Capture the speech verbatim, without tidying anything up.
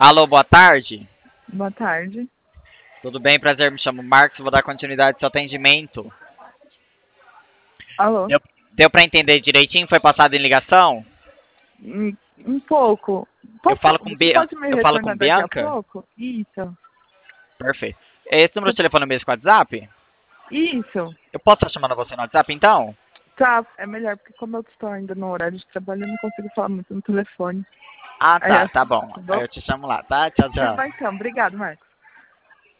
Alô, boa tarde. Boa tarde. Tudo bem? Prazer, me chamo Marcos, vou dar continuidade ao seu atendimento. Alô? Deu, deu para entender direitinho? Foi passado em ligação? Um, um pouco. Eu Posso, falo com você Bia... pode me Eu falo com retornar daqui a Bianca? pouco? Isso. Perfeito. Esse número de telefone é mesmo com WhatsApp? Isso. Eu posso estar chamando você no WhatsApp, então? Tá, é melhor, porque como eu estou ainda no horário de trabalho, eu não consigo falar muito no telefone. Ah, Aí tá, eu, tá bom. tá Aí bom? eu te chamo lá, tá? Tchau, Tá tchau. bom então. Obrigado, Marcos.